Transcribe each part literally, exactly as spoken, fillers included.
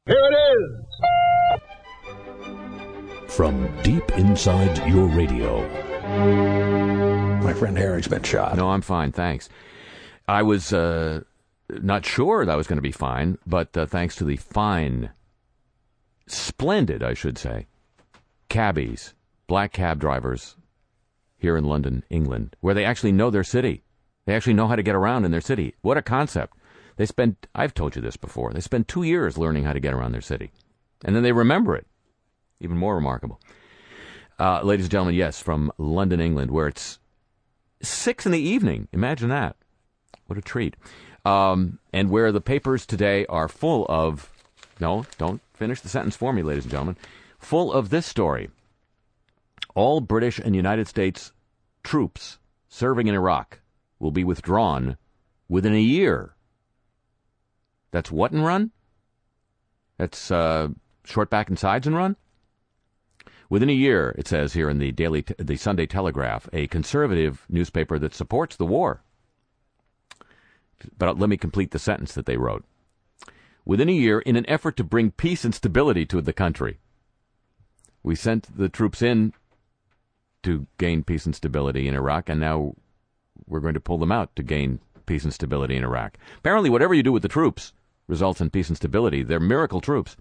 Here it is! From deep inside your radio. My friend Harry's been shot. No, I'm fine, thanks. I was uh, not sure that I was going to be fine, but uh, thanks to the fine, splendid, I should say, cabbies, black cab drivers here in London, England, where they actually know their city. They actually know how to get around in their city. What a concept. They spend, I've told you this before, they spend two years learning how to get around their city. And then they remember it. Even more remarkable. Uh, ladies and gentlemen, yes, from London, England, where it's six in the evening. Imagine that. What a treat. Um, and where the papers today are full of, no, don't finish the sentence for me, ladies and gentlemen, full of this story. All British and United States troops serving in Iraq will be withdrawn within a year. That's what and run? That's uh, short back and sides and run? Within a year, it says here in the Daily, the Sunday Telegraph, a conservative newspaper that supports the war. But let me complete the sentence that they wrote. Within a year, in an effort to bring peace and stability to the country, we sent the troops in to gain peace and stability in Iraq, and now we're going to pull them out to gain peace and stability in Iraq. Apparently, whatever you do with the troops results in peace and stability. They're miracle troops.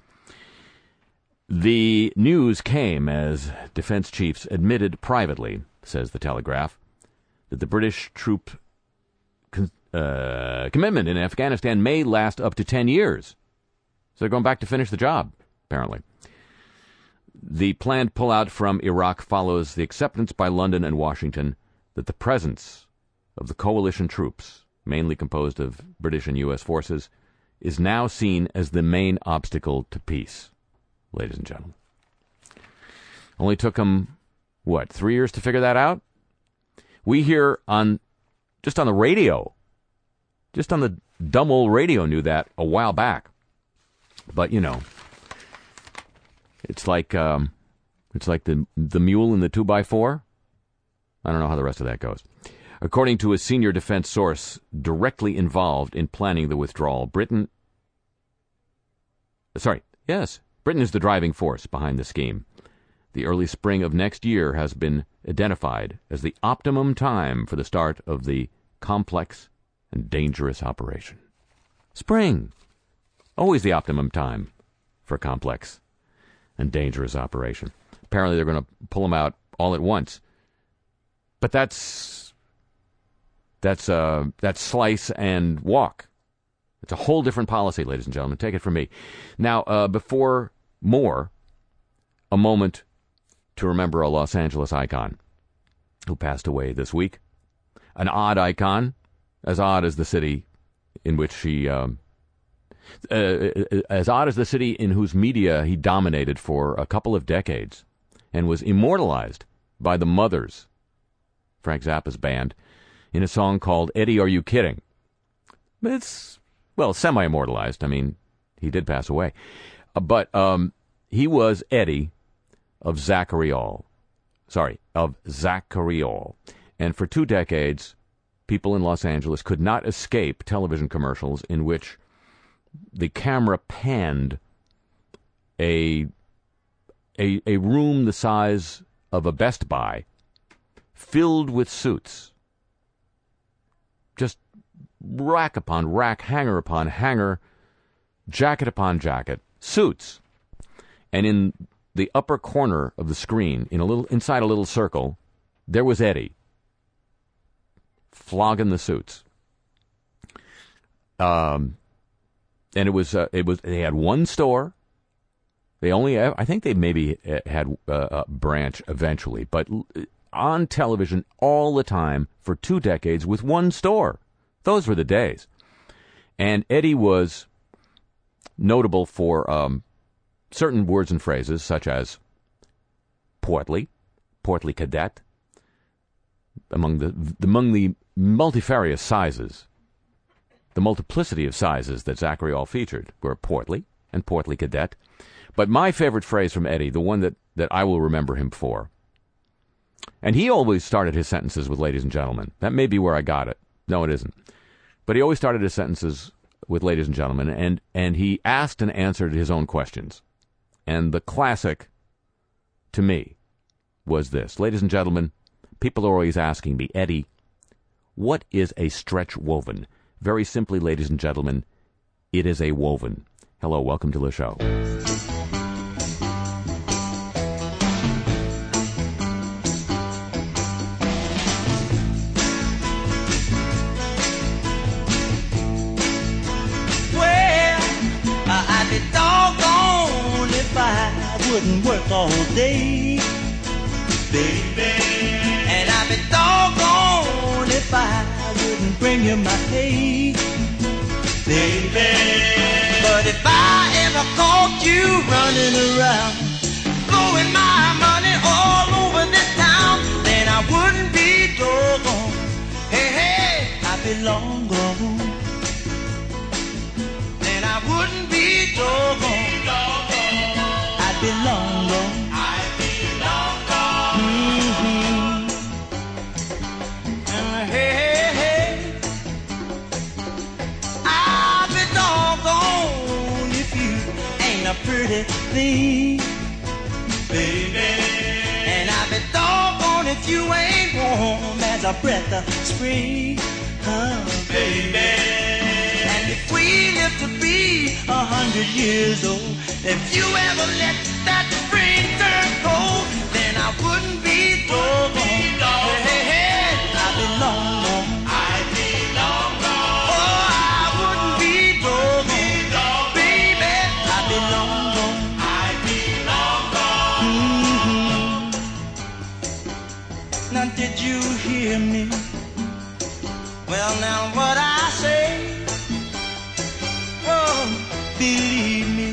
The news came as defense chiefs admitted privately, says the Telegraph, that the British troop con- uh, commitment in Afghanistan may last up to ten years. So they're going back to finish the job, apparently. The planned pullout from Iraq follows the acceptance by London and Washington that the presence of the coalition troops, mainly composed of British and U S forces, is now seen as the main obstacle to peace. Ladies and gentlemen. Only took them, what, three years to figure that out? We hear on, just on the radio, just on the dumb old radio knew that a while back. But, you know, it's like, um, it's like the, the mule in the two by four. I don't know how the rest of that goes. According to a senior defense source directly involved in planning the withdrawal, Britain, sorry, yes, Britain is the driving force behind the scheme. The early spring of next year has been identified as the optimum time for the start of the complex and dangerous operation. Spring. Always the optimum time for a complex and dangerous operation. Apparently they're going to pull them out all at once. But that's that's uh, that's slice and walk. It's a whole different policy, ladies and gentlemen. Take it from me. Now, uh, before more, a moment to remember a Los Angeles icon who passed away this week. An odd icon, as odd as the city in which she, um, uh, as odd as the city in whose media he dominated for a couple of decades and was immortalized by the Mothers, Frank Zappa's band, in a song called Eddie, Are You Kidding? It's, well, semi-immortalized. I mean, he did pass away. Uh, but um, he was Eddie of Zachariah. Sorry, of Zachariah. And for two decades, people in Los Angeles could not escape television commercials in which the camera panned a, a, a room the size of a Best Buy filled with suits. Just rack upon rack, hanger upon hanger, jacket upon jacket, suits. And in the upper corner of the screen, in a little inside a little circle, there was Eddie, flogging the suits. Um, and it was uh, it was they had one store. They only I think they maybe had uh, a branch eventually, but on television all the time for two decades with one store. Those were the days. And Eddie was notable for um, certain words and phrases such as portly, portly cadet, among the among the multifarious sizes, the multiplicity of sizes that Zachariah featured were portly and portly cadet. But my favorite phrase from Eddie, the one that, that I will remember him for, and he always started his sentences with ladies and gentlemen. That may be where I got it. No, it isn't. But he always started his sentences with Ladies and Gentlemen, and, and he asked and answered his own questions. And the classic, to me, was this. Ladies and gentlemen, people are always asking me, Eddie, what is a stretch woven? Very simply, ladies and gentlemen, it is a woven. Hello, welcome to the show. Well, I'd be doggone if I wouldn't work all day, baby. And I'd be doggone if I wouldn't bring you my pay, baby. But if I ever caught you running around, blowing my money all over this town, then I wouldn't be doggone. Hey, hey, I'd be long gone. Then I wouldn't be doggone. I'd be long gone. I'd be long gone. Mm-hmm. And hey, hey, hey, I'd be doggone if you ain't a pretty thing, baby. And I'd be doggone if you ain't warm as a breath of spring, oh, baby. And if we live to be a hundred years old, if you ever let that spring turn cold, then I wouldn't be doggone. Hey, hey, hey, I'd be long gone. I'd be long gone. Oh, I wouldn't be doggone. Baby, I'd be long gone. I'd be long gone. Mm-hmm. Now did you hear me? Well, now what I say, oh, believe me.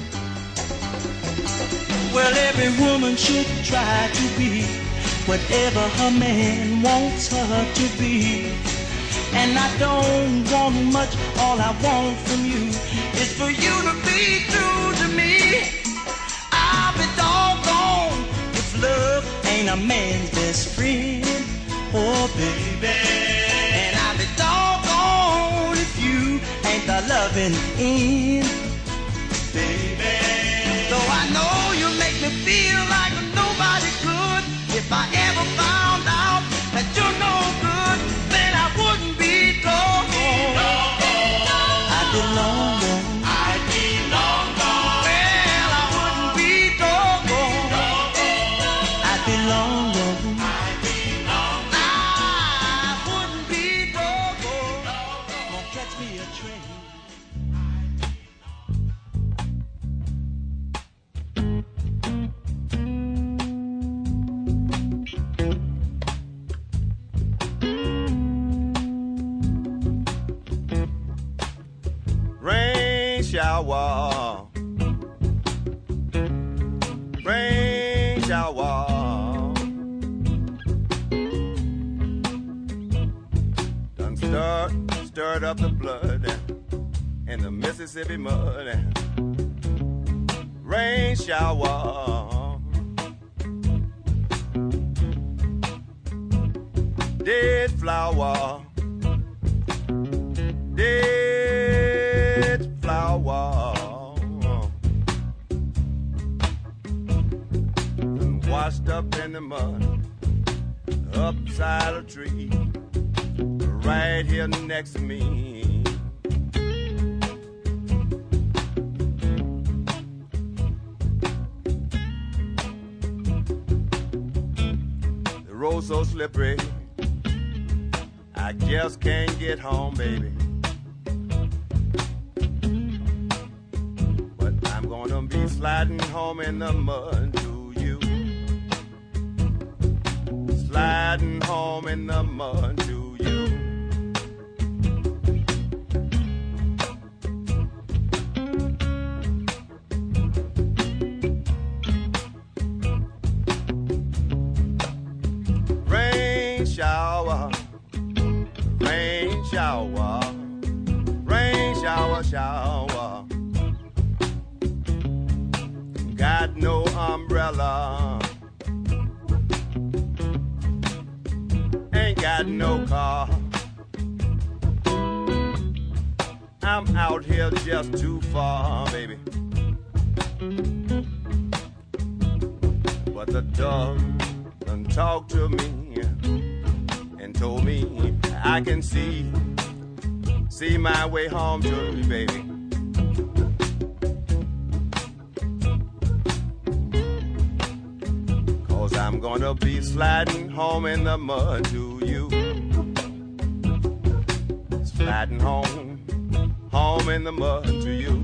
Well, every woman should try to be whatever her man wants her to be. And I don't want much, all I want from you is for you to be true to me. I'll be doggone if love ain't a man's best friend, oh baby. And I'll be doggone if you ain't the loving end, baby. Though I know you make me feel like nobody could, if I ever found out that you're no good, then I wouldn't be doggone. I'd be long gone. I'd be long gone. Well, I wouldn't be doggone. I'd be long gone. I'd be long gone. I wouldn't be doggone. Won't catch me a train. Rain shower, rain shower, done stirred, stirred up the blood in the Mississippi mud. Rain shower, dead flower, dead flower, washed up in the mud, upside a tree, right here next to me. The road so slippery, I just can't get home, baby. But I'm gonna be sliding home in the mud to you. Sliding home in the mud to you. Rain shower, rain shower, rain shower, shower. Got no umbrella, ain't got no car. I'm out here just too far, baby. But the dove done talked to me and told me I can see, see my way home to you, baby. Cause I'm gonna be sliding home in the mud to you. Sliding home, home in the mud to you.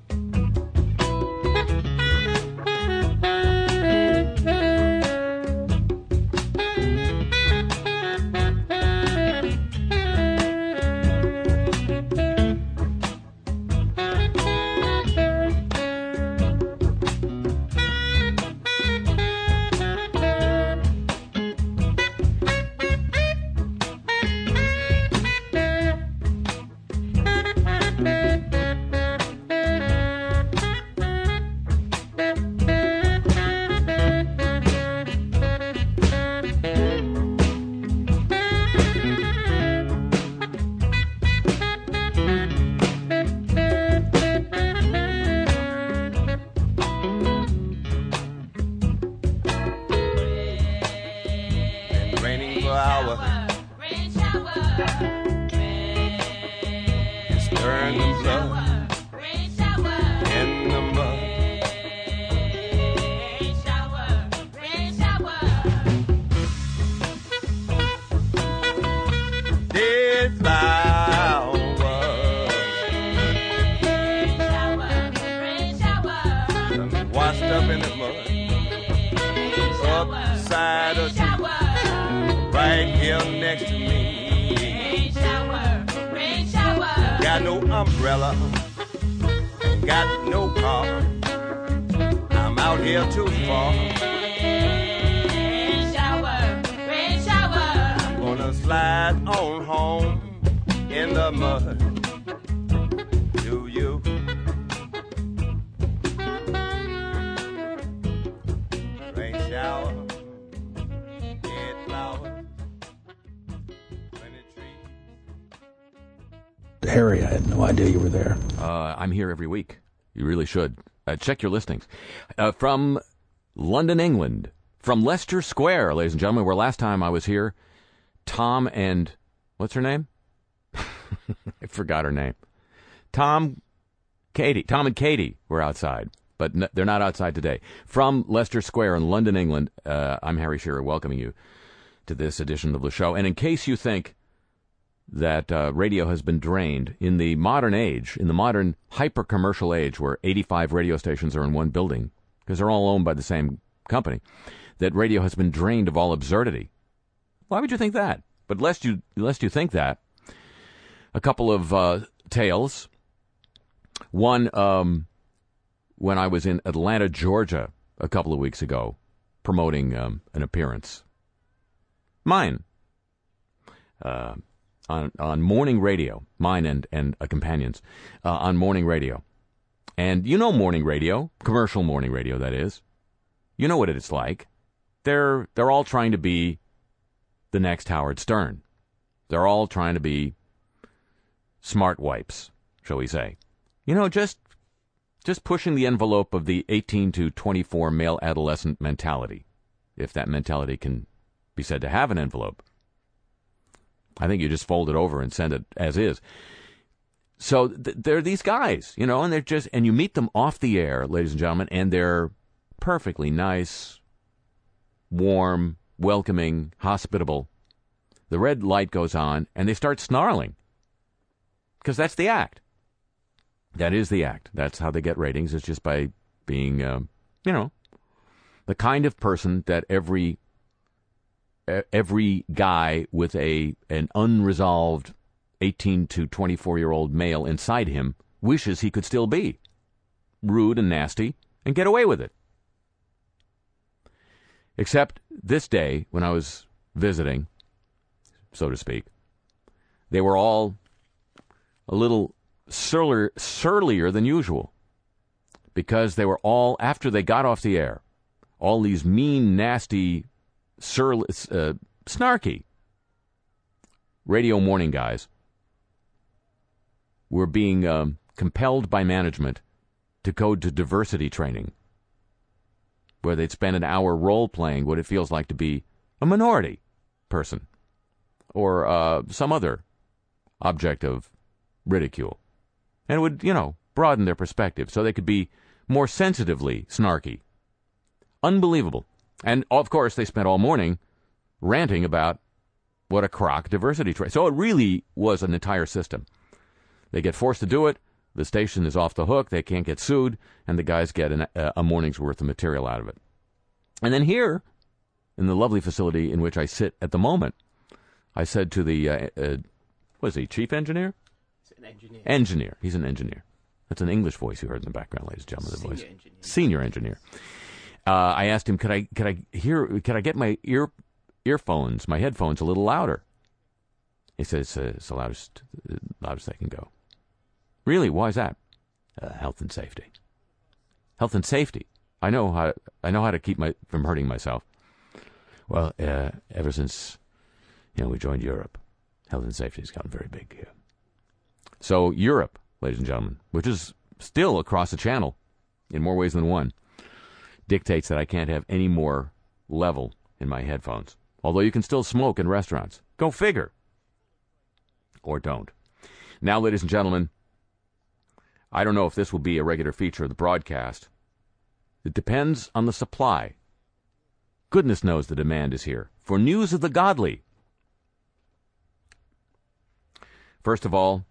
Harry, I had no idea you were there. Uh, I'm here every week. You really should. Uh, check your listings. Uh, from London, England, from Leicester Square, ladies and gentlemen, where last time I was here, Tom and, what's her name? I forgot her name. Tom, Katie. Tom and Katie were outside, but n- they're not outside today. From Leicester Square in London, England, uh, I'm Harry Shearer welcoming you to this edition of the show. And in case you think that uh, radio has been drained in the modern age, in the modern hyper-commercial age where eighty-five radio stations are in one building, because they're all owned by the same company, that radio has been drained of all absurdity. Why would you think that? But lest you, lest you think that, a couple of uh, tales. One, um, when I was in Atlanta, Georgia, a couple of weeks ago, promoting um, an appearance. Mine. Uh... On, on morning radio, mine and, and a companion's, uh, on morning radio. And you know morning radio, commercial morning radio, that is. You know what it's like. They're, they're all trying to be the next Howard Stern. They're all trying to be smart wipes, shall we say. You know, just, just pushing the envelope of the eighteen to twenty-four male adolescent mentality, if that mentality can be said to have an envelope. I think you just fold it over and send it as is. So th- there are these guys, you know, and they're just, and you meet them off the air, ladies and gentlemen, and they're perfectly nice, warm, welcoming, hospitable. The red light goes on, and they start snarling. Because that's the act. That is the act. That's how they get ratings, is just by being, um, you know, the kind of person that every every guy with a an unresolved eighteen to twenty-four-year-old male inside him wishes he could still be. Rude and nasty, and get away with it. Except this day, when I was visiting, so to speak, they were all a little surlier, surlier than usual. Because they were all, after they got off the air, all these mean, nasty, surly, uh, snarky radio morning guys were being um, compelled by management to go to diversity training, where they'd spend an hour role-playing what it feels like to be a minority person or uh, some other object of ridicule. And it would, you know, broaden their perspective so they could be more sensitively snarky. Unbelievable. And, of course, they spent all morning ranting about what a crock diversity training. So it really was an entire system. They get forced to do it. The station is off the hook. They can't get sued. And the guys get an, a, a morning's worth of material out of it. And then here, in the lovely facility in which I sit at the moment, I said to the, uh, uh, what is he, chief engineer? He's an engineer. Engineer. He's an engineer. That's an English voice you heard in the background, ladies and gentlemen. The Senior voice. engineer. Senior engineer. Uh, I asked him, could I, could I hear, could I get my ear, earphones, my headphones a little louder? He says, uh, it's the loudest, uh, loudest they can go. Really? Why is that? Uh, health and safety. Health and safety. I know how. I know how to keep my from hurting myself. Well, uh, ever since you know we joined Europe, health and safety has gotten very big here. So Europe, ladies and gentlemen, which is still across the channel in more ways than one, dictates that I can't have any more level in my headphones. Although you can still smoke in restaurants. Go figure. Or don't. Now, ladies and gentlemen, I don't know if this will be a regular feature of the broadcast. It depends on the supply. Goodness knows the demand is here for news of the godly. First of all,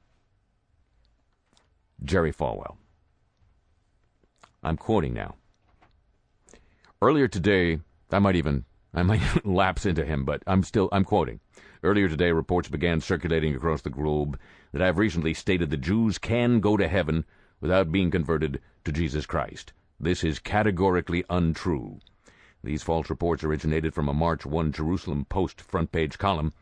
Jerry Falwell. I'm quoting now. Earlier today, I might even I might lapse into him, but I'm still I'm quoting. Earlier today, reports began circulating across the globe that I have recently stated the Jews can go to heaven without being converted to Jesus Christ. This is categorically untrue. These false reports originated from a March first Jerusalem Post front-page column,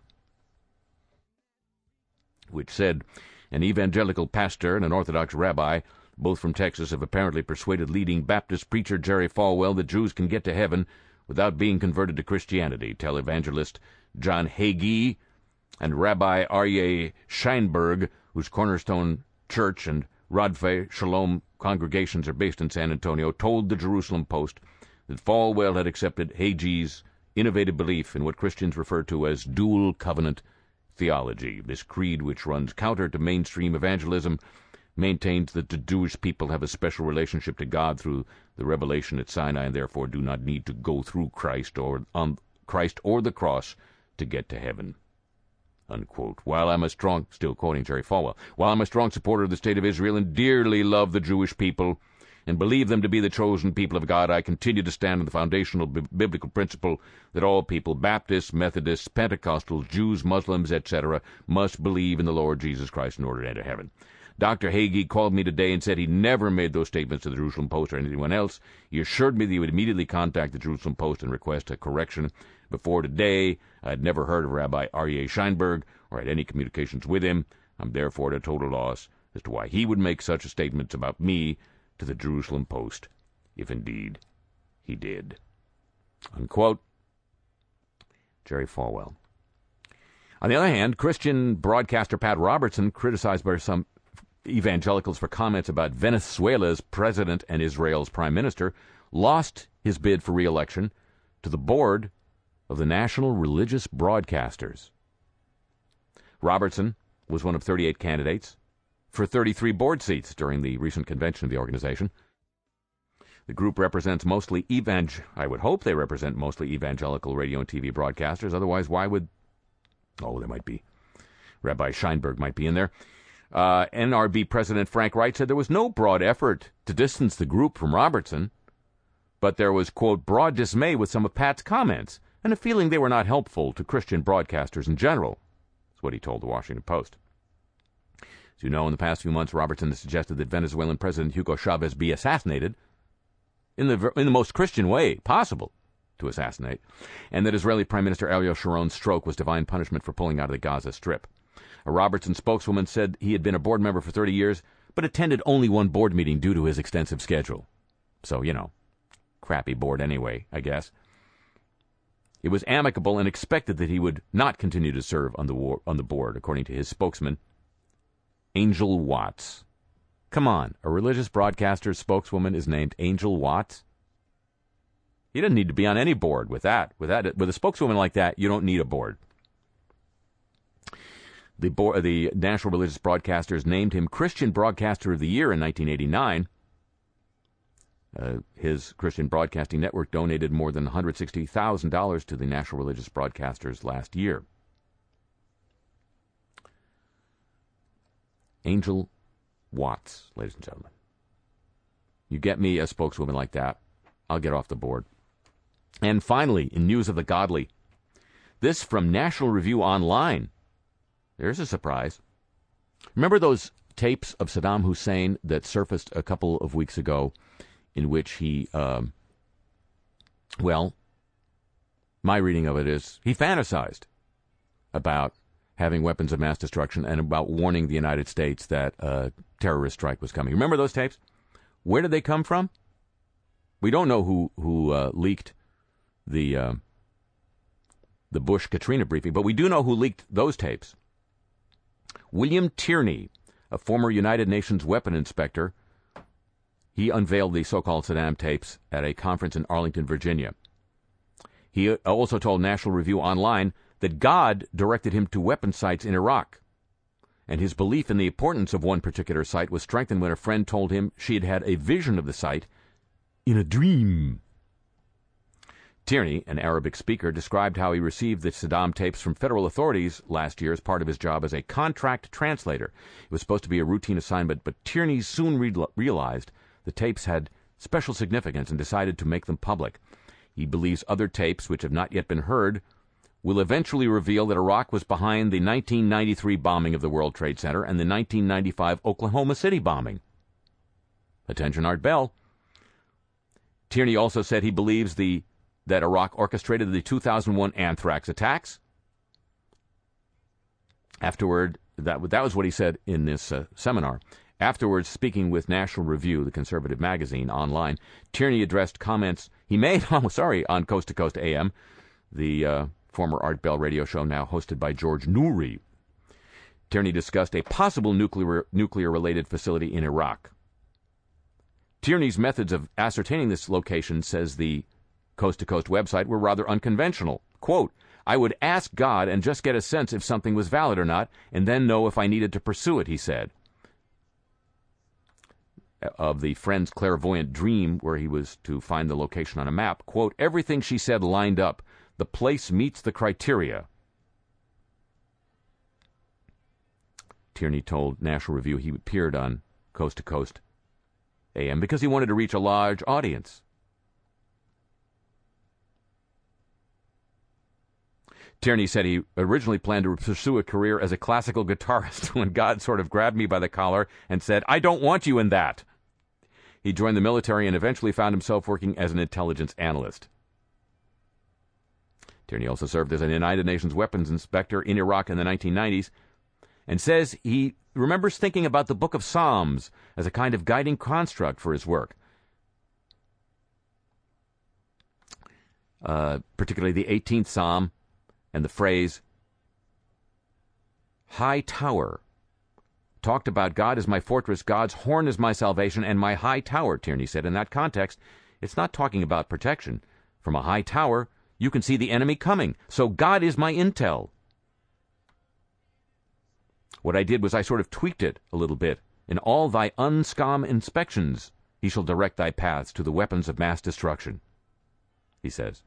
which said, an evangelical pastor and an Orthodox rabbi, both from Texas, have apparently persuaded leading Baptist preacher Jerry Falwell that Jews can get to heaven without being converted to Christianity, tell evangelist John Hagee and Rabbi Aryeh Sheinberg, whose Cornerstone Church and Rodfei Shalom congregations are based in San Antonio, told the Jerusalem Post that Falwell had accepted Hagee's innovative belief in what Christians refer to as dual covenant theology. This creed, which runs counter to mainstream evangelism, maintains that the Jewish people have a special relationship to God through the revelation at Sinai and therefore do not need to go through Christ or on Christ or the cross to get to heaven. Unquote. While I'm a strong, still quoting Jerry Falwell, while I'm a strong supporter of the state of Israel and dearly love the Jewish people and believe them to be the chosen people of God, I continue to stand on the foundational b- biblical principle that all people, Baptists, Methodists, Pentecostals, Jews, Muslims, et cetera, must believe in the Lord Jesus Christ in order to enter heaven. Doctor Hagee called me today and said he never made those statements to the Jerusalem Post or anyone else. He assured me that he would immediately contact the Jerusalem Post and request a correction. Before today, I had never heard of Rabbi Aryeh Sheinberg or had any communications with him. I'm therefore at a total loss as to why he would make such statements about me to the Jerusalem Post, if indeed he did. Unquote. Jerry Falwell. On the other hand, Christian broadcaster Pat Robertson, criticized by some evangelicals for comments about Venezuela's president and Israel's prime minister, lost his bid for re-election to the board of the National Religious Broadcasters. Robertson was one of thirty-eight candidates for thirty-three board seats during the recent convention of the organization. The group represents mostly evang- I would hope they represent mostly evangelical radio and T V broadcasters. Otherwise, why would... Oh, there might be. Rabbi Sheinberg might be in there. Uh, N R B President Frank Wright said there was no broad effort to distance the group from Robertson, but there was, quote, broad dismay with some of Pat's comments and a feeling they were not helpful to Christian broadcasters in general. That's what he told the Washington Post. As you know, in the past few months, Robertson has suggested that Venezuelan President Hugo Chavez be assassinated in the in the most Christian way possible to assassinate, and that Israeli Prime Minister Ariel Sharon's stroke was divine punishment for pulling out of the Gaza Strip. A Robertson spokeswoman said he had been a board member for thirty years, but attended only one board meeting due to his extensive schedule. So, you know, crappy board anyway, I guess. It was amicable and expected that he would not continue to serve on the war, on the board, according to his spokesman, Angel Watts. Come on, a religious broadcaster's spokeswoman is named Angel Watts. He doesn't need to be on any board with that. With that, with a spokeswoman like that, you don't need a board. The, board, the National Religious Broadcasters named him Christian Broadcaster of the Year in nineteen eighty-nine. Uh, his Christian Broadcasting Network donated more than one hundred sixty thousand dollars to the National Religious Broadcasters last year. Angel Watts, ladies and gentlemen. You get me a spokeswoman like that, I'll get off the board. And finally, in news of the godly, this from National Review Online. There's a surprise. Remember those tapes of Saddam Hussein that surfaced a couple of weeks ago in which he, um, well, my reading of it is he fantasized about having weapons of mass destruction and about warning the United States that a terrorist strike was coming. Remember those tapes? Where did they come from? We don't know who, who uh, leaked the, uh, the Bush-Katrina briefing, but we do know who leaked those tapes. William Tierney, a former United Nations weapon inspector, he unveiled the so-called Saddam tapes at a conference in Arlington, Virginia. He also told National Review Online that God directed him to weapon sites in Iraq, and his belief in the importance of one particular site was strengthened when a friend told him she had had a vision of the site in a dream. Tierney, an Arabic speaker, described how he received the Saddam tapes from federal authorities last year as part of his job as a contract translator. It was supposed to be a routine assignment, but Tierney soon re- realized the tapes had special significance and decided to make them public. He believes other tapes, which have not yet been heard, will eventually reveal that Iraq was behind the nineteen ninety-three bombing of the World Trade Center and the nineteen ninety-five Oklahoma City bombing. Attention, Art Bell. Tierney also said he believes the that Iraq orchestrated the two thousand one anthrax attacks. Afterward, that, that was what he said in this uh, seminar. Afterwards, speaking with National Review, the conservative magazine, online, Tierney addressed comments he made, oh, sorry, on Coast to Coast A M, the uh, former Art Bell radio show now hosted by George Noory. Tierney discussed a possible nuclear nuclear-related facility in Iraq. Tierney's methods of ascertaining this location, says the Coast to Coast website, were rather unconventional. Quote, I would ask God and just get a sense if something was valid or not, and then know if I needed to pursue it, he said. Of the friend's clairvoyant dream where he was to find the location on a map, quote, everything she said lined up. The place meets the criteria. Tierney told National Review he appeared on Coast to Coast A M because he wanted to reach a large audience. Tierney said he originally planned to pursue a career as a classical guitarist when God sort of grabbed me by the collar and said, I don't want you in that. He joined the military and eventually found himself working as an intelligence analyst. Tierney also served as a United Nations weapons inspector in Iraq in the nineteen nineties and says he remembers thinking about the Book of Psalms as a kind of guiding construct for his work. Uh, particularly the eighteenth Psalm and the phrase, high tower, talked about God as my fortress, God's horn is my salvation, and my high tower, Tierney said. In that context, it's not talking about protection. From a high tower, you can see the enemy coming, so God is my intel. What I did was I sort of tweaked it a little bit. In all thy unscam inspections, he shall direct thy paths to the weapons of mass destruction, he says.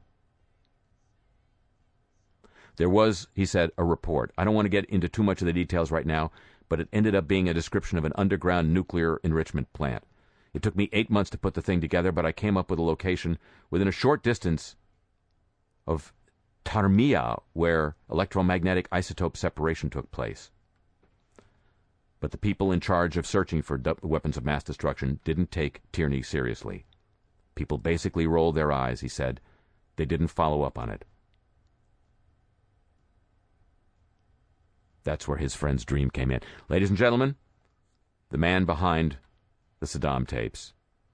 There was, he said, a report. I don't want to get into too much of the details right now, but it ended up being a description of an underground nuclear enrichment plant. It took me eight months to put the thing together, but I came up with a location within a short distance of Taormina, where electromagnetic isotope separation took place. But the people in charge of searching for du- weapons of mass destruction didn't take Tierney seriously. People basically rolled their eyes, he said. They didn't follow up on it. That's where his friend's dream came in. Ladies and gentlemen, the man behind the Saddam tapes,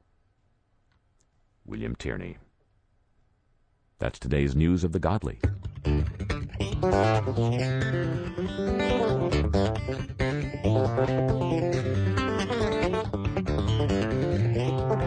William Tierney. That's today's news of the godly.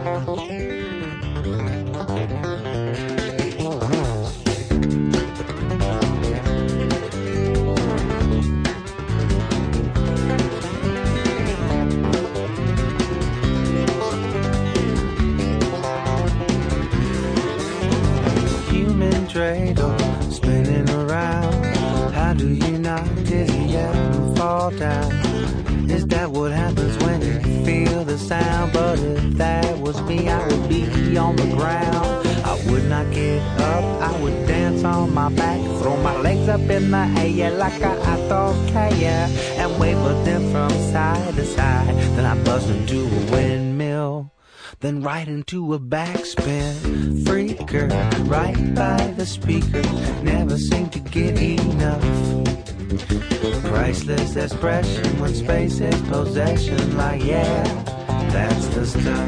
Dreidel spinning around. How do you not dizzy out and fall down? Is that what happens when you feel the sound? But if that was me, I would be on the ground. I would not get up, I would dance on my back, throw my legs up in the air like I, I don't care, and wave them from side to side. Then I bust into a windmill, then right into a backspin. Freaker, right by the speaker, never seem to get enough. Priceless expression when space is possession. Like, yeah, that's the stuff.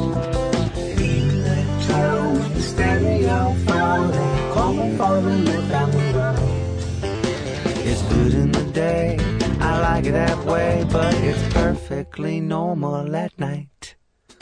Electro, stereo, phone, calling for the left and the right. It's good in the day, I like it that way, but it's perfectly normal at night.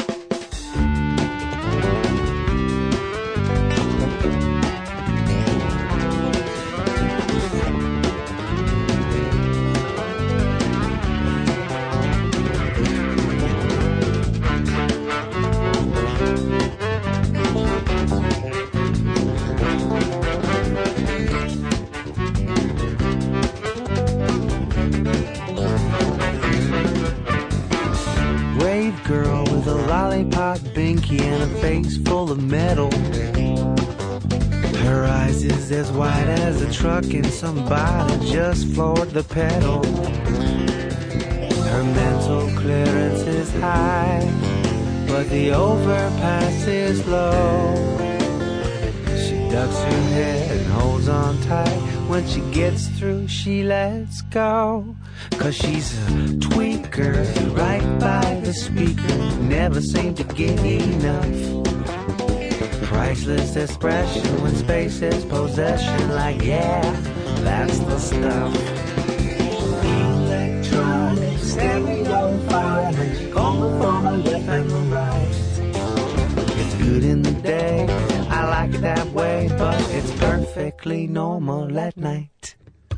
Girl with a lollipop binky and a face full of metal. Her eyes is as wide as a truck and somebody just floored the pedal. Her mental clearance is high, but the overpass is low. She ducks her head and holds on tight. When she gets through, she lets go. Cause she's a tweaker, right by the speaker, never seem to get enough. Priceless expression when space is possession. Like, yeah, that's the stuff. Electronic, stereo, fire, calling from the left and the right. It's good in the day, I like it that way, but it's perfectly normal at night.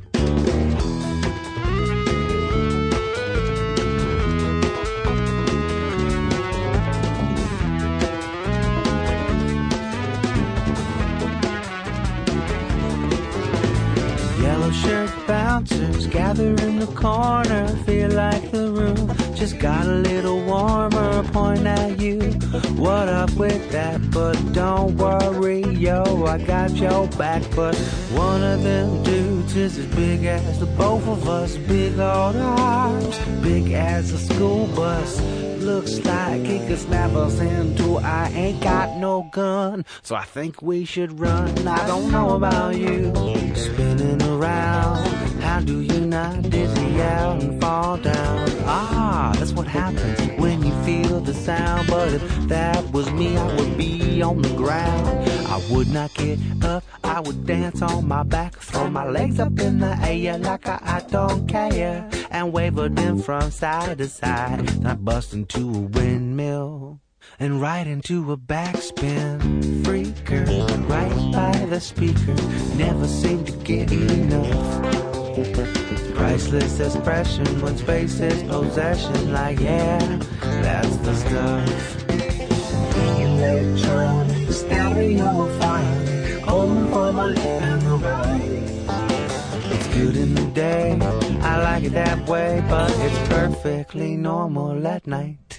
Yellow shirt bouncers gather in the corner, feel like the room just got a little warmer. Point at you, what up with that? But don't worry, yo, I got your back. But one of them dudes is as big as the both of us, big old arms, big as a school bus. Looks like he could snap us in two. I ain't got no gun, so I think we should run. I don't know about you, spinning around. How do you not dizzy out and fall down? Ah, that's what happens when you feel the sound. But if that was me, I would be on the ground. I would not get up, I would dance on my back, throw my legs up in the air like I, I don't care, and wave them from side to side. Then I bust into a windmill and right into a backspin. Freaker, right by the speaker, never seem to get enough. Priceless expression when space is possession. Like, yeah, that's the stuff. Electronic, stereo, fire, calling for my left and the right. It's good in the day, I like it that way, but it's perfectly normal at night.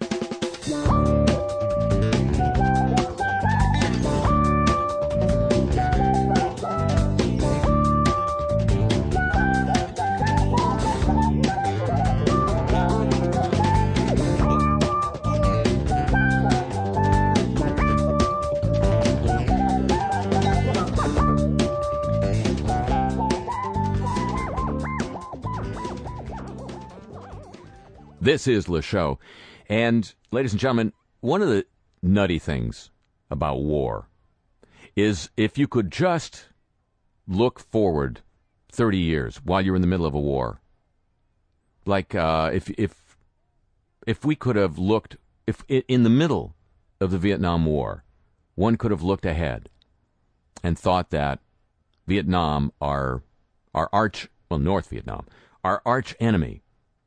This is Le Show. And, ladies and gentlemen, one of the nutty things about war is if you could just look forward thirty years while you're in the middle of a war. Like, uh, if if if we could have looked if in the middle of the Vietnam War, one could have looked ahead and thought that Vietnam, our, our arch, well, North Vietnam, our arch enemy,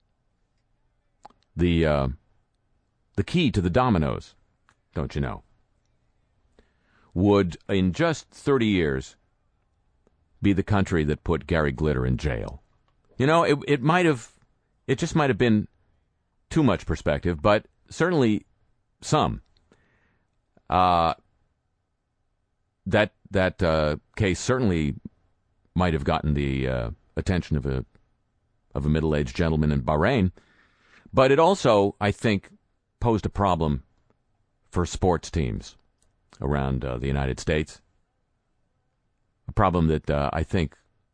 the, uh, the key to the dominoes, don't you know, would, in just thirty years, be the country that put Gary Glitter in jail. You know, it, it might have, it just might have been too much perspective, but certainly some. Uh, that that uh, case certainly might have gotten the uh, attention of a of a middle-aged gentleman in Bahrain, but it also, I think, posed a problem for sports teams around uh, the United States. A problem that uh, I think,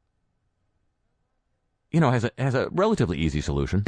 you know, has a has a relatively easy solution.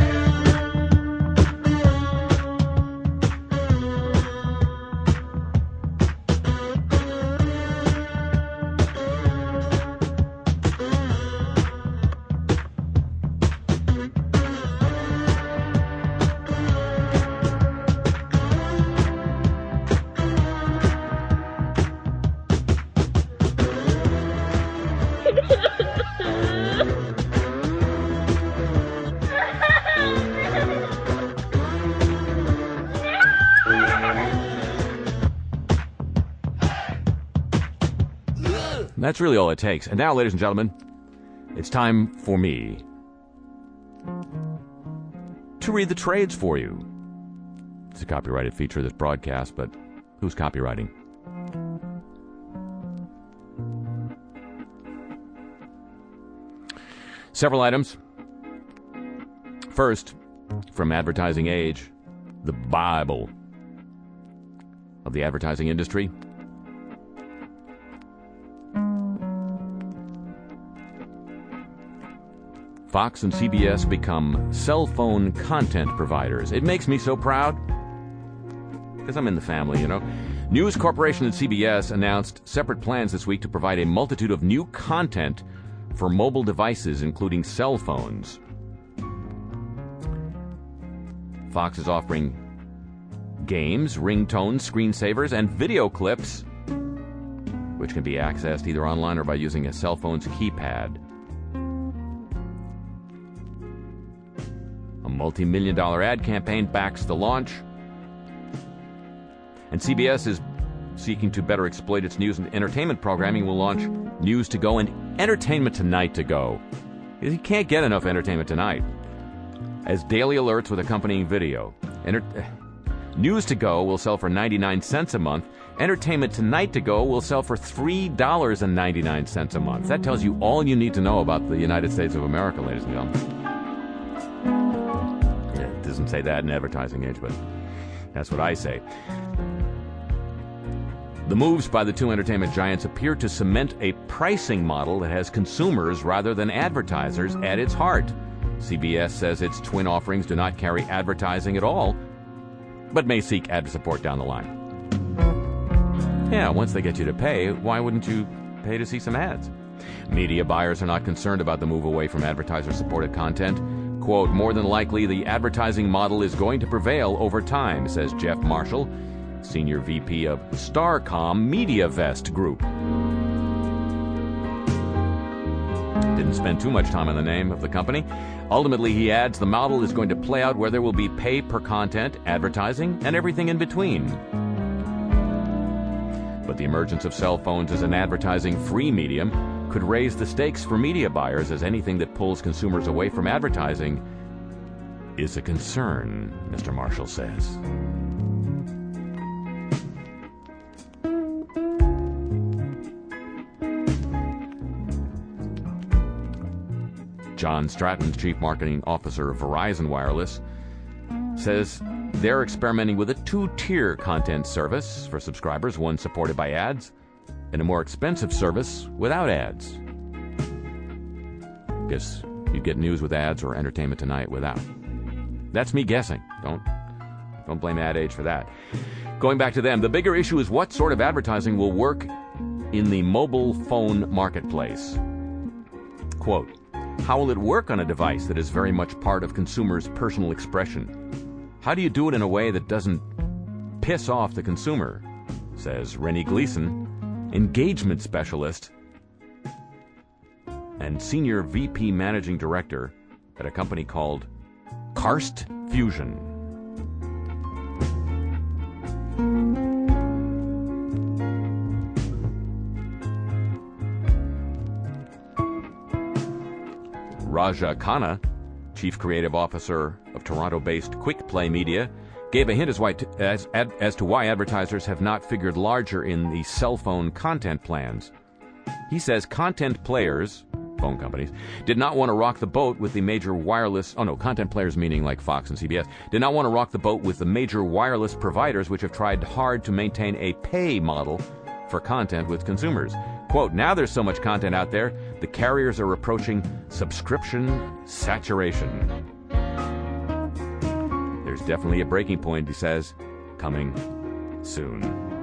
That's really all it takes. And now, ladies and gentlemen, it's time for me to read the trades for you. It's a copyrighted feature of this broadcast, but who's copywriting? Several items. First, from Advertising Age, the Bible of the advertising industry. Fox and C B S become cell phone content providers. It makes me so proud because I'm in the family, you know. News Corporation and C B S announced separate plans this week to provide a multitude of new content for mobile devices, including cell phones. Fox is offering games, ringtones, screensavers, and video clips, which can be accessed either online or by using a cell phone's keypad. A multi-million dollar ad campaign backs the launch. And C B S is seeking to better exploit its news and entertainment programming. Will launch News to Go and Entertainment Tonight to Go. You can't get enough Entertainment Tonight. As daily alerts with accompanying video. Enter- News to Go will sell for ninety-nine cents a month. Entertainment Tonight to Go will sell for three dollars and ninety-nine cents a month. That tells you all you need to know about the United States of America, ladies and gentlemen. It doesn't say that in Advertising Age, but that's what I say. The moves by the two entertainment giants appear to cement a pricing model that has consumers rather than advertisers at its heart. C B S says its twin offerings do not carry advertising at all, but may seek ad support down the line. Yeah, once they get you to pay, why wouldn't you pay to see some ads? Media buyers are not concerned about the move away from advertiser-supported content. Quote, more than likely, the advertising model is going to prevail over time, says Jeff Marshall, Senior V P of Starcom MediaVest Group. Didn't spend too much time on the name of the company. Ultimately, he adds, the model is going to play out where there will be pay per content, advertising, and everything in between. But the emergence of cell phones as an advertising-free medium could raise the stakes for media buyers, as anything that pulls consumers away from advertising is a concern, Mister Marshall says. John Stratton, Chief Marketing Officer of Verizon Wireless, says they're experimenting with a two-tier content service for subscribers, one supported by ads, and a more expensive service without ads. Guess you get news with ads or Entertainment Tonight without. That's me guessing. Don't don't blame Ad Age for that. Going back to them, the bigger issue is what sort of advertising will work in the mobile phone marketplace. Quote, how will it work on a device that is very much part of consumers' personal expression? How do you do it in a way that doesn't piss off the consumer, says Rennie Gleason, engagement specialist and senior V P managing director at a company called Karst Fusion. Raja Khanna, chief creative officer of Toronto-based Quick Play Media, gave a hint as, why t- as, ad, as to why advertisers have not figured larger in the cell phone content plans. He says content players, phone companies, did not want to rock the boat with the major wireless, oh no, content players meaning like Fox and C B S, did not want to rock the boat with the major wireless providers which have tried hard to maintain a pay model for content with consumers. Quote, now there's so much content out there, the carriers are approaching subscription saturation. There's definitely a breaking point, he says, coming soon.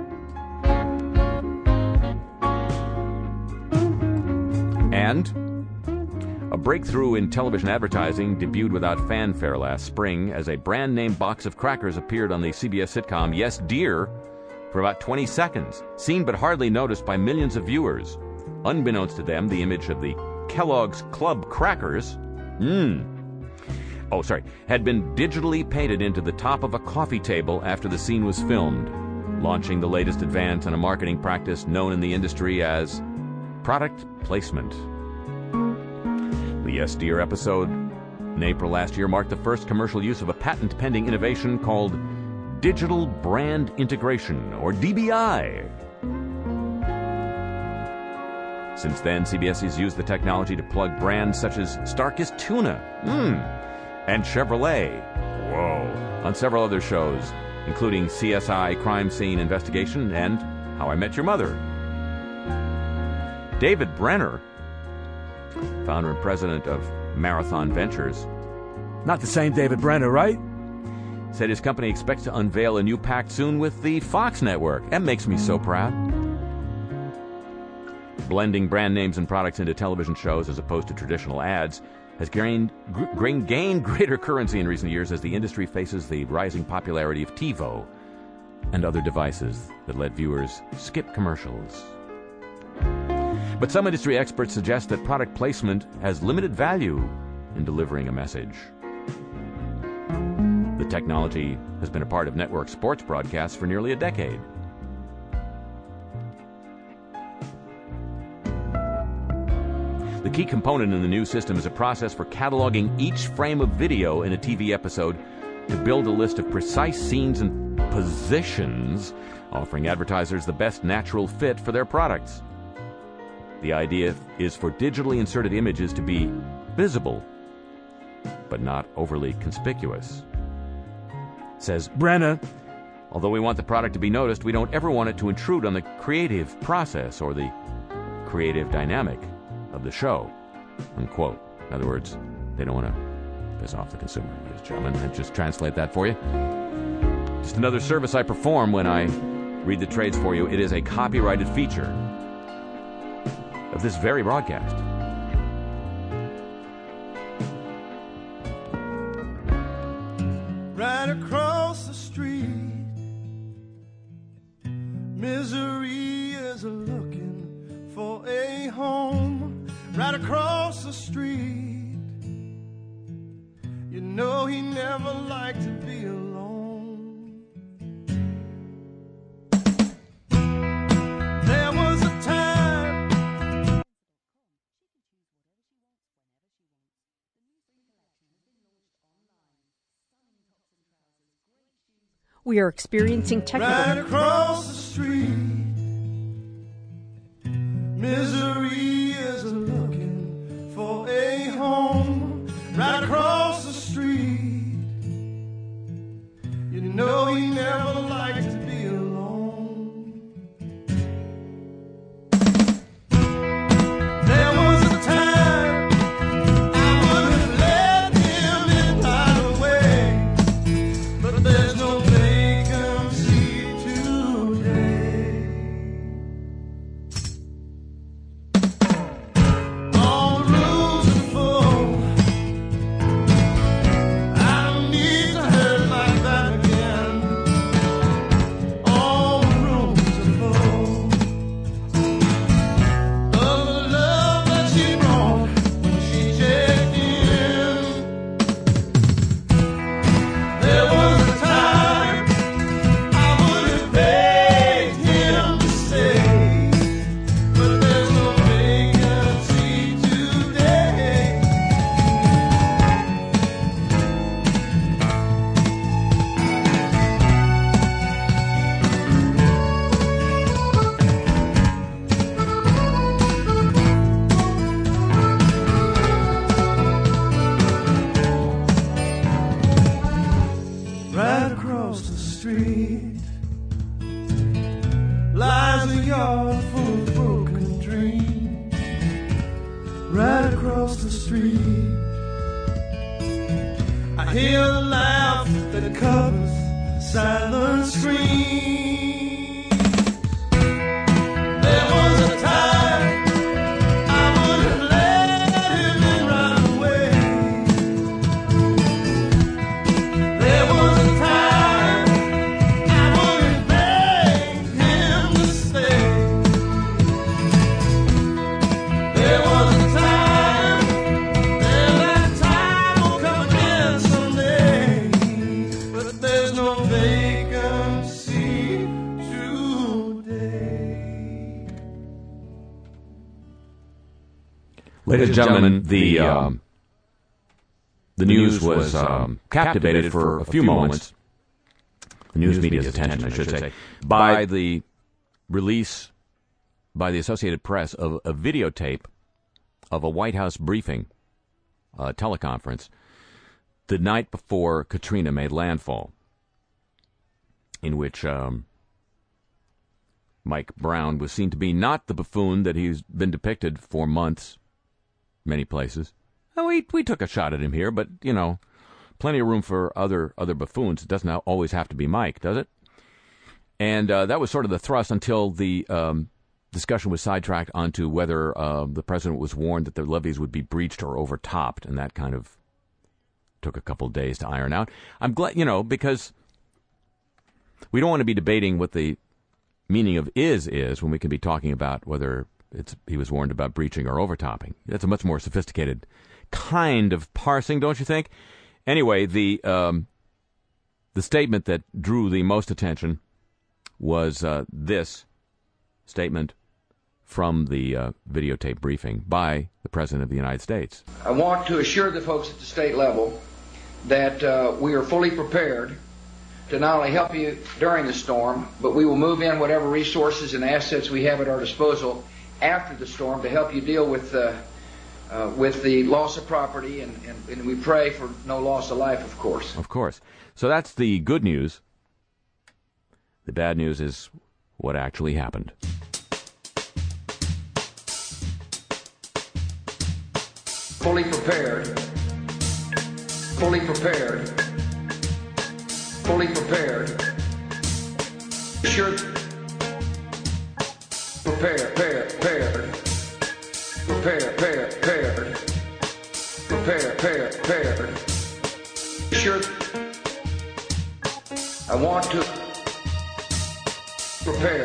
And a breakthrough in television advertising debuted without fanfare last spring as a brand-name box of crackers appeared on the C B S sitcom Yes, Dear for about twenty seconds, seen but hardly noticed by millions of viewers. Unbeknownst to them, the image of the Kellogg's Club crackers, mmm, oh, sorry, had been digitally painted into the top of a coffee table after the scene was filmed, launching the latest advance in a marketing practice known in the industry as product placement. The Yes, Dear episode in April last year marked the first commercial use of a patent-pending innovation called Digital Brand Integration, or D B I. Since then, C B S has used the technology to plug brands such as Starkist Tuna, mm, and Chevrolet, whoa, on several other shows, including C S I Crime Scene Investigation and How I Met Your Mother. David Brenner, founder and president of Marathon Ventures, Not the same David Brenner, right? said his company expects to unveil a new pact soon with the Fox network. That makes me so proud. Blending brand names and products into television shows as opposed to traditional ads has gained, gr- gained greater currency in recent years as the industry faces the rising popularity of TiVo and other devices that let viewers skip commercials. But some industry experts suggest that product placement has limited value in delivering a message. The technology has been a part of network sports broadcasts for nearly a decade. The key component in the new system is a process for cataloging each frame of video in a T V episode to build a list of precise scenes and positions, offering advertisers the best natural fit for their products. The idea is for digitally inserted images to be visible, but not overly conspicuous. Says Brenner, although we want the product to be noticed, we don't ever want it to intrude on the creative process or the creative dynamic of the show, unquote. In other words, they don't want to piss off the consumer. Ladies and gentlemen, I just translate that for you. Just another service I perform when I read the trades for you. It is a copyrighted feature of this very broadcast. Right across the street, misery is looking for a home. Right across the street, you know he never liked to be alone. There was a time. We are experiencing technical... Right across the street, misery is looking for a home. Right across the street, you know he never liked to be alone. There was a time I would have let him in my way, but there's no vacancy today. heart full of broken dreams, right across the street. I hear the laugh that covers silent screams. There was a time I would have let him in right away. There was a time I would have begged him to stay. There was a time, and that time will come again someday. But there's no vacancy today. Ladies and gentlemen, the um, the news was um, captivated for a few moments, the news media's attention, I should say, by the release by the Associated Press of a videotape of a White House briefing, a teleconference, the night before Katrina made landfall, in which um, Mike Brown was seen to be not the buffoon that he's been depicted for months, many places. Oh, we we took a shot at him here, but, you know, plenty of room for other other buffoons. It doesn't always have to be Mike, does it? And uh, that was sort of the thrust until the um, discussion was sidetracked onto whether uh, the president was warned that the levees would be breached or overtopped, and that kind of took a couple of days to iron out. I'm glad, you know, because we don't want to be debating what the meaning of is is when we can be talking about whether it's he was warned about breaching or overtopping. That's a much more sophisticated kind of parsing, don't you think? Anyway, the um, the statement that drew the most attention was uh, this statement from the uh, videotape briefing by the President of the United States. I want to assure the folks at the state level that uh, we are fully prepared to not only help you during the storm, but we will move in whatever resources and assets we have at our disposal after the storm to help you deal with uh, uh, with the loss of property, and, and, and we pray for no loss of life, of course. Of course. So that's the good news. The bad news is what actually happened. Fully prepared. Fully prepared. Fully prepared. Sure. Prepare, prepare, prepared. Prepare, prepare, prepared. Prepare, prepare, prepared. Sure. I want to prepare.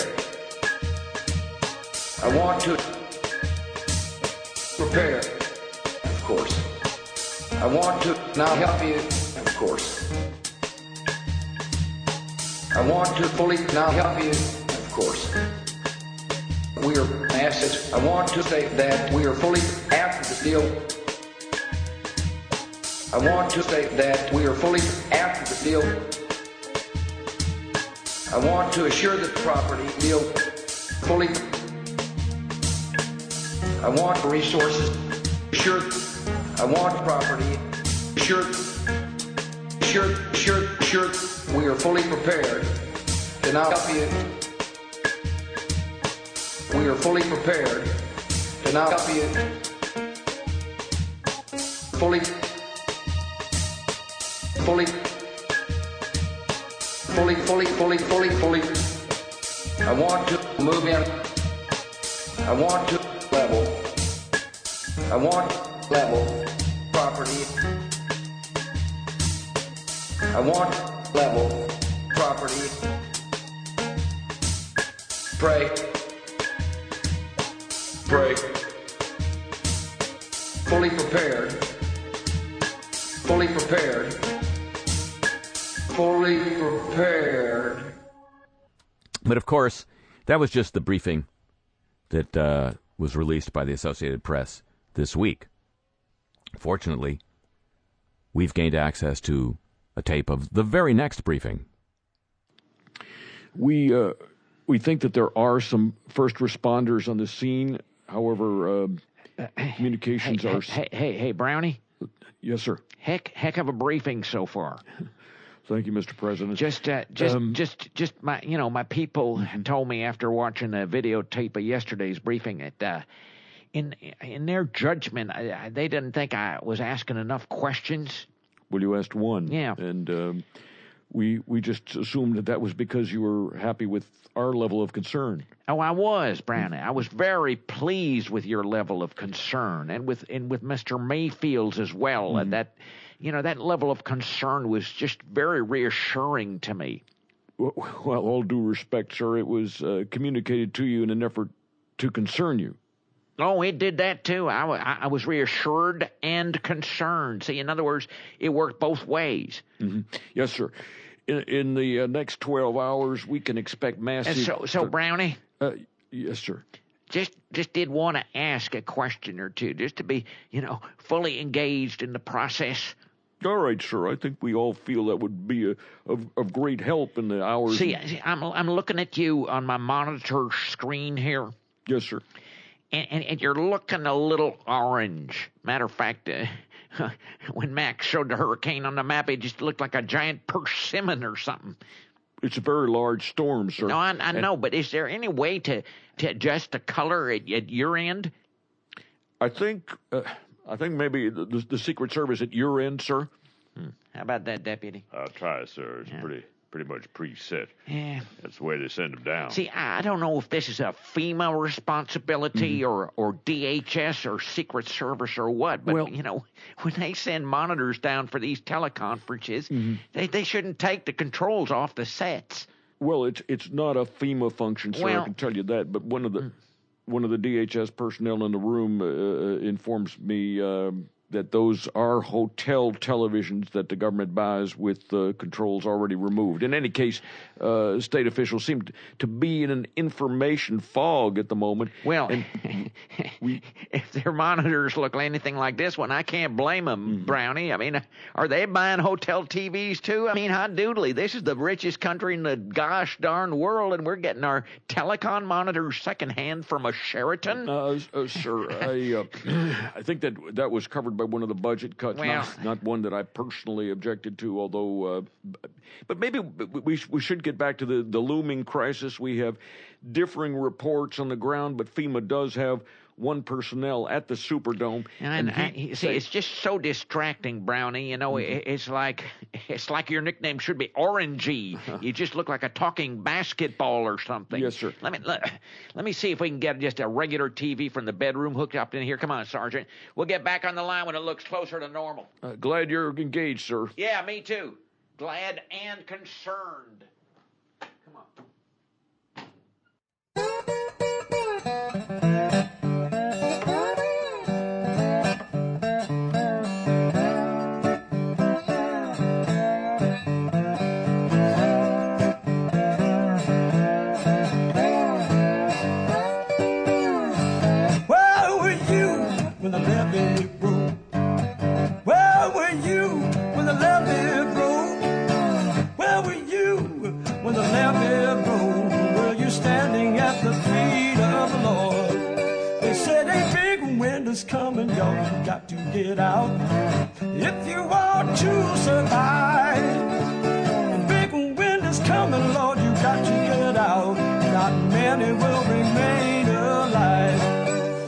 I want to prepare, of course. I want to now help you, of course. I want to fully now help you, of course. We are assets. I want to say that we are fully after the deal. I want to say that we are fully after the deal. I want to assure that the property deal fully. I want resources. Sure. I want property. Sure. Sure. Sure. Sure. We are fully prepared to now help you. We are fully prepared to now help you. Fully. Fully. Fully, fully, fully, fully, fully. I want to move in. I want to level. I want level property. I want level property. Pray. Pray. Fully prepared. Fully prepared. Fully prepared. But of course, that was just the briefing that uh, was released by the Associated Press this week. Fortunately, we've gained access to a tape of the very next briefing. We uh, we think that there are some first responders on the scene. However, uh, communications hey, are... Hey, hey, hey, hey, Brownie? Yes, sir. Heck, heck of a briefing so far. Thank you, Mister President. Just, uh, just, Um, just, just my, you know, my people told me after watching the videotape of yesterday's briefing that, uh, in in their judgment, I, they didn't think I was asking enough questions. Well, you asked one. Yeah. And um, we we just assumed that that was because you were happy with our level of concern. Oh, I was, Brownie. I was very pleased with your level of concern, and with and with Mister Mayfield's as well. Mm-hmm. And that, you know, that level of concern was just very reassuring to me. Well, well all due respect, sir, it was uh, communicated to you in an effort to concern you. Oh, it did that too. I, I, I was reassured and concerned. See, in other words, it worked both ways. Mm-hmm. Yes, sir. In, in the uh, next twelve hours, we can expect massive... And so, so Brownie? Uh, yes, sir. Just just did want to ask a question or two, just to be, you know, fully engaged in the process. All right, sir. I think we all feel that would be a, of, of great help in the hours... See, and... see I'm, I'm looking at you on my monitor screen here. Yes, sir. And, and, and you're looking a little orange. Matter of fact, uh, when Max showed the hurricane on the map, it just looked like a giant persimmon or something. It's a very large storm, sir. No, I, I and know, but is there any way to, to adjust the color at, at your end? I think uh, I think maybe the, the, the Secret Service at your end, sir. Hmm. How about that, Deputy? I'll try, sir. It's yeah. pretty pretty much preset. Yeah. That's the way they send them down. See, I don't know if this is a FEMA responsibility mm-hmm. or, or D H S or Secret Service or what, but, well, you know, when they send monitors down for these teleconferences, mm-hmm. they, they shouldn't take the controls off the sets. Well, it's it's not a FEMA function, sir, well, I can tell you that, but one of the, mm-hmm. one of the D H S personnel in the room uh, informs me uh, that those are hotel televisions that the government buys with uh, controls already removed. In any case, uh, state officials seem to, to be in an information fog at the moment. Well, and we, if their monitors look anything like this one, I can't blame them, mm-hmm. Brownie. I mean, are they buying hotel T Vs too? I mean, hot doodly, this is the richest country in the gosh darn world, and we're getting our telecom monitors secondhand from a Sheraton? Uh, uh, sir, I, uh, I think that that was covered by one of the budget cuts, well, not, not one that I personally objected to, although, uh, but maybe we, we should get back to the, the looming crisis. We have differing reports on the ground, but FEMA does have one personnel at the Superdome. And, and I, see, it's just so distracting, Brownie. You know, mm-hmm. it's like it's like your nickname should be Orangey. You just look like a talking basketball or something. Yes, sir. Let me let, let me see if we can get just a regular T V from the bedroom hooked up in here. Come on, Sergeant. We'll get back on the line when it looks closer to normal. Uh, glad you're engaged, sir. Yeah, me too. Glad and concerned. Come on. When the levee broke, where were you when the levee broke? Where were you when the levee broke? Were you standing at the feet of the Lord? They said a big wind is coming, y'all, you got to get out if you want to survive. A big wind is coming, Lord, you got to get out. Not many will remain alive.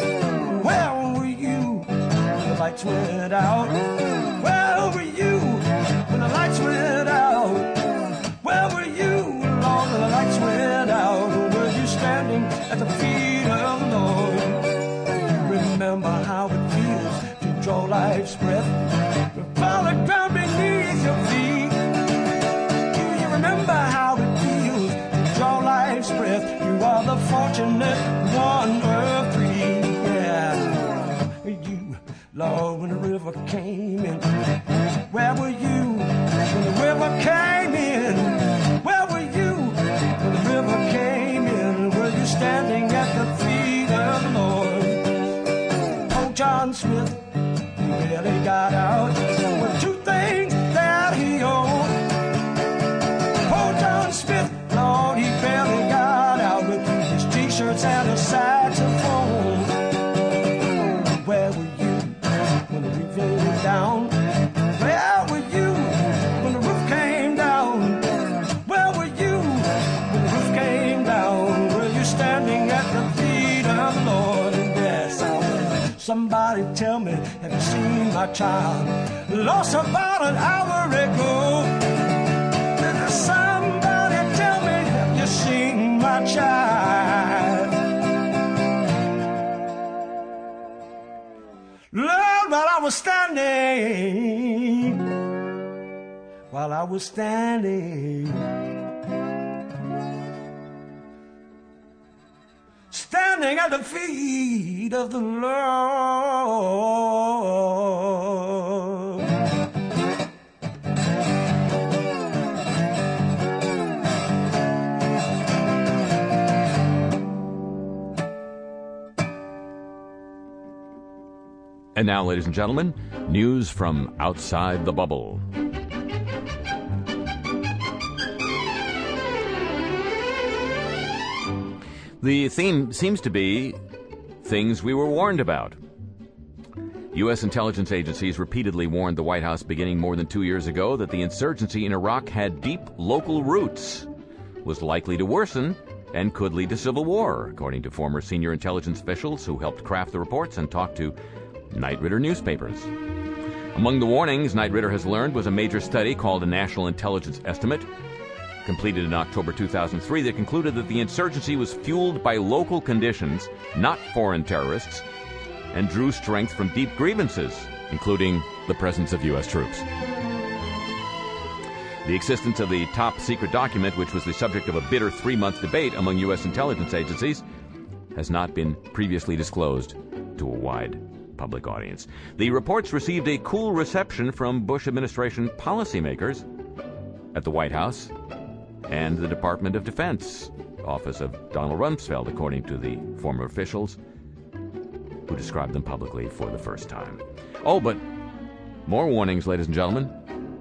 Lights went out. Where were you when the lights went out? Where were you, Lord, when the lights went out? Were you standing at the feet of the Lord? Remember how it feels to draw life's breath, to fall the ground beneath your feet. Do you remember how it feels to draw life's breath? You are the fortunate one of three. Yeah. You, Lord, when the river came in, where were you when the river came in? Where were you when the river came in? Were you standing at the feet of the Lord? Oh, John Smith, he barely got out with two things that he owned. Oh, John Smith, Lord, he barely got out with his T-shirts and a saxophone. Where were you when the roof came down? Where were you when the roof came down? Somebody tell me, have you seen my child? Lost about an hour ago. Somebody tell me, have you seen my child? Lord, while I was standing, while I was standing, standing at the feet of the Lord. And now, ladies and gentlemen, news from outside the bubble. The theme seems to be things we were warned about. U S intelligence agencies repeatedly warned the White House beginning more than two years ago that the insurgency in Iraq had deep local roots, was likely to worsen, and could lead to civil war, according to former senior intelligence officials who helped craft the reports and talk to Knight Ridder newspapers. Among the warnings Knight Ridder has learned was a major study called a National Intelligence Estimate, completed in October two thousand three, that concluded that the insurgency was fueled by local conditions, not foreign terrorists, and drew strength from deep grievances, including the presence of U S troops. The existence of the top-secret document, which was the subject of a bitter three-month debate among U S intelligence agencies, has not been previously disclosed to a wide public audience. The reports received a cool reception from Bush administration policymakers at the White House and the Department of Defense, office of Donald Rumsfeld, according to the former officials who described them publicly for the first time. Oh, but more warnings, ladies and gentlemen.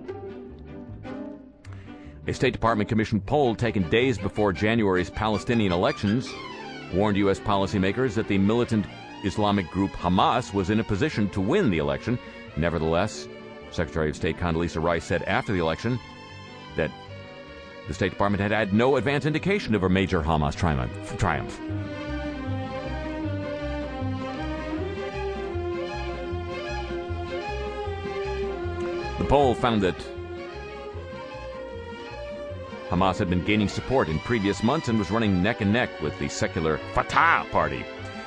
A State Department commissioned poll taken days before January's Palestinian elections warned U S policymakers that the militant Islamic group Hamas was in a position to win the election. Nevertheless, Secretary of State Condoleezza Rice said after the election that the State Department had had no advance indication of a major Hamas triumph. triumph. The poll found that Hamas had been gaining support in previous months and was running neck and neck with the secular Fatah party.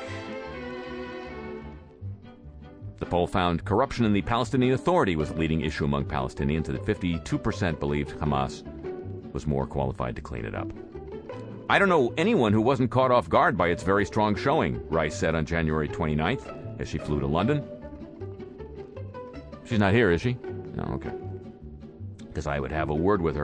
The poll found corruption in the Palestinian Authority was a leading issue among Palestinians, and that fifty-two percent believed Hamas was more qualified to clean it up. I don't know anyone who wasn't caught off guard by its very strong showing, Rice said on January twenty-ninth as she flew to London. She's not here, is she? No, okay. Because I would have a word with her.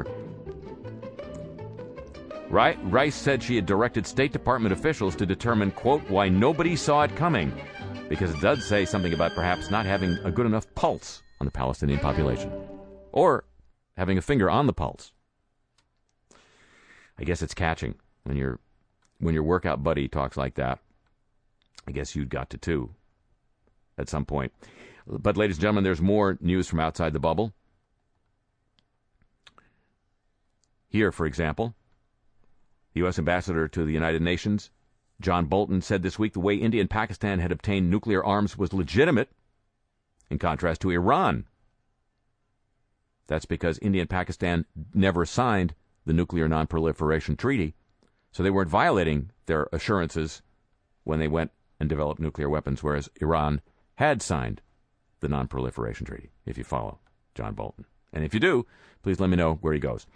Rice said she had directed State Department officials to determine, quote, why nobody saw it coming, because it does say something about perhaps not having a good enough pulse on the Palestinian population, or having a finger on the pulse. I guess it's catching when your when your workout buddy talks like that. I guess you'd got to too at some point. But ladies and gentlemen, there's more news from outside the bubble. Here, for example, the U S ambassador to the United Nations, John Bolton, said this week the way India and Pakistan had obtained nuclear arms was legitimate, in contrast to Iran. That's because India and Pakistan never signed the Nuclear Non-Proliferation Treaty, so they weren't violating their assurances when they went and developed nuclear weapons, whereas Iran had signed the Non-Proliferation Treaty, if you follow John Bolton. And if you do, please let me know where he goes.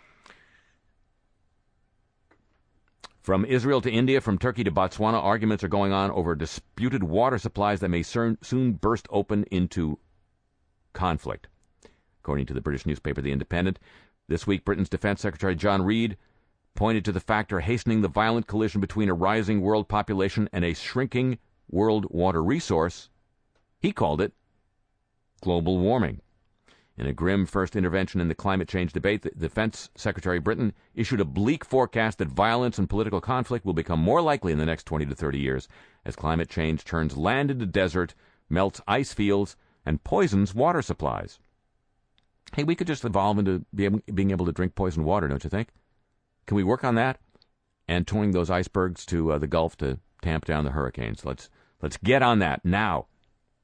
From Israel to India, from Turkey to Botswana, arguments are going on over disputed water supplies that may soon burst open into conflict. According to the British newspaper The Independent, this week Britain's Defense Secretary John Reid pointed to the factor hastening the violent collision between a rising world population and a shrinking world water resource. He called it global warming. In a grim first intervention in the climate change debate, the Defense Secretary Britain issued a bleak forecast that violence and political conflict will become more likely in the next twenty to thirty years as climate change turns land into desert, melts ice fields, and poisons water supplies. Hey, we could just evolve into being able to drink poisoned water, don't you think? Can we work on that? And towing those icebergs to uh, the Gulf to tamp down the hurricanes. Let's let's get on that now.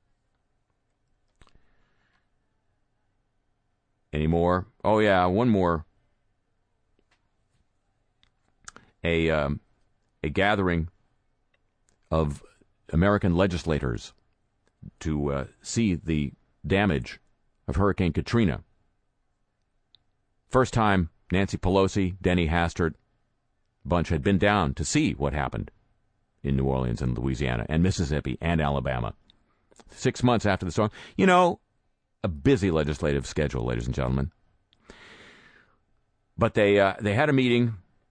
anymore. Oh, yeah, one more. A, um, a gathering of American legislators to uh, see the damage of Hurricane Katrina. First time Nancy Pelosi, Denny Hastert, bunch had been down to see what happened in New Orleans and Louisiana and Mississippi and Alabama. Six months after the storm. You know, a busy legislative schedule, ladies and gentlemen. But they uh, they had a meeting,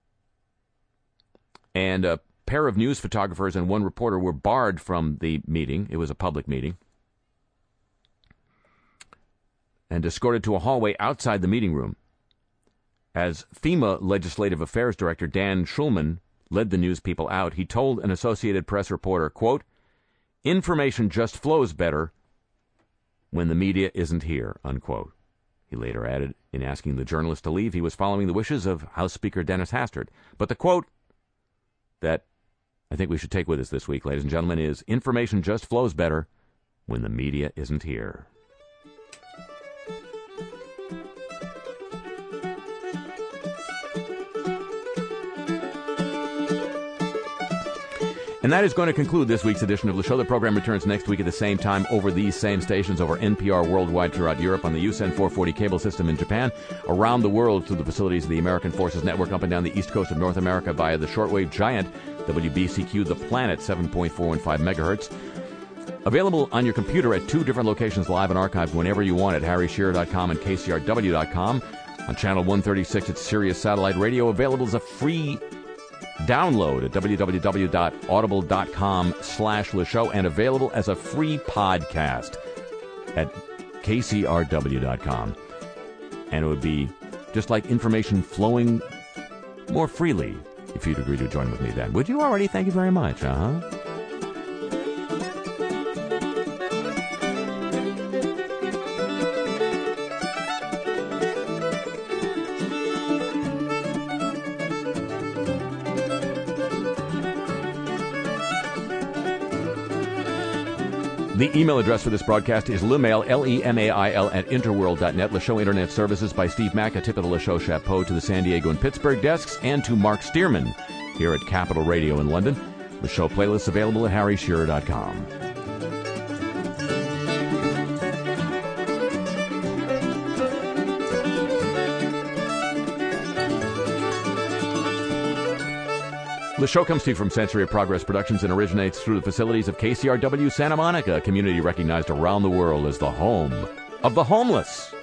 and a pair of news photographers and one reporter were barred from the meeting. It was a public meeting. And escorted to a hallway outside the meeting room. As FEMA Legislative Affairs Director Dan Schulman led the news people out, he told an Associated Press reporter, quote, "Information just flows better when the media isn't here," unquote. He later added, in asking the journalist to leave, he was following the wishes of House Speaker Dennis Hastert. But the quote that I think we should take with us this week, ladies and gentlemen, is information just flows better when the media isn't here. And that is going to conclude this week's edition of the show. The program returns next week at the same time over these same stations, over N P R worldwide throughout Europe, on the U S N four forty cable system in Japan, around the world through the facilities of the American Forces Network, up and down the east coast of North America via the shortwave giant W B C Q, The Planet, seven point four one five megahertz. Available on your computer at two different locations, live and archived whenever you want at harry shearer dot com and k c r w dot com. On channel one thirty-six, it's Sirius Satellite Radio, available as a free download at w w w dot audible dot com slash the show, and available as a free podcast at k c r w dot com. And it would be just like information flowing more freely if you'd agree to join with me then. Would you already? Thank you very much. Uh-huh. The email address for this broadcast is lemail, L E M A I L, at interworld dot net. LeShow Internet Services by Steve Mack. A tip of the LeShow chapeau to the San Diego and Pittsburgh desks, and to Mark Stearman here at Capital Radio in London. LeShow playlists available at harry shearer dot com. The show comes to you from Century of Progress Productions and originates through the facilities of K C R W Santa Monica, a community recognized around the world as the home of the homeless.